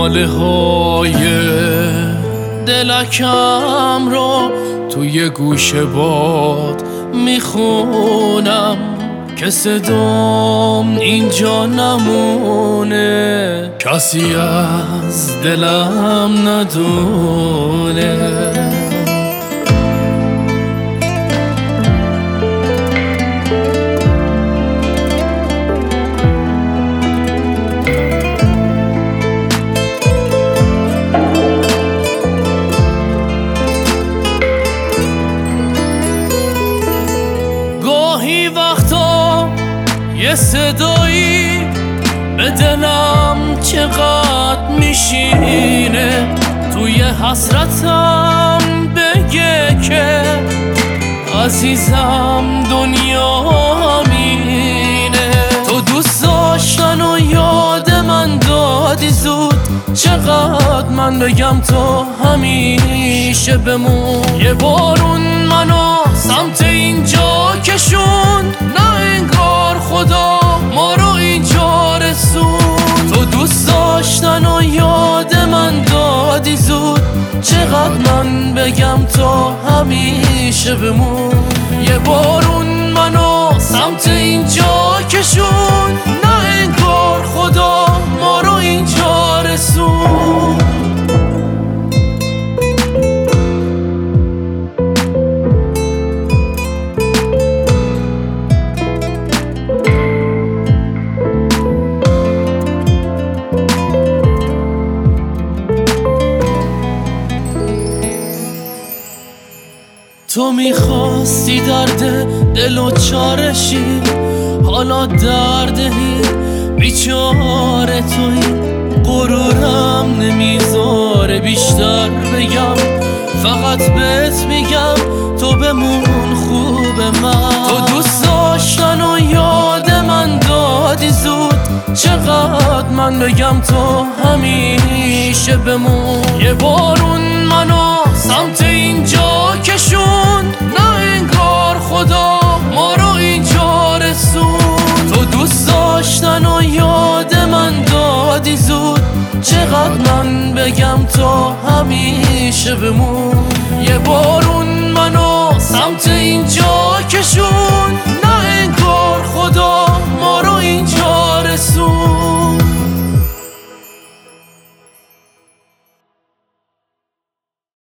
ناله های دلکم رو توی گوشه باد میخونم که صدام اینجا نمونه، کسی از دلم ندونه. گاهی وقتا یه صدایی به دلم چقدر میشینه، توی حسرتم بگه که عزیزم دنیا همینه. تو دوست داشتن و یاد من دادی زود، چقدر من بگم تو همیشه بمون. یه بارون منو سمت اینجا کشون، نه انگار خدا ما رو اینجا رسون. تو دوست داشتن و یاد من دادی زود، چقدر من بگم تو همیشه بمون. یه بارون منو سمت اینجا کشون، نه انگار خدا ما رو اینجا رسون. تو میخواستی درد دل و چارشی، حالا دردهی بیچاره توی. غرورم نمیذاره بیشتر بگم، فقط بهت میگم تو بمون خوب من. تو دوست داشتن و یاد من دادی زود، چقدر من بگم تو همیشه بمون. یه بارون منو سمت اینجا کشون، نه انگار خدا ما رو اینجا رسون. تو دوست داشتن و یاد من دادی زود، چقدر من بگم تو همیشه بمون. یه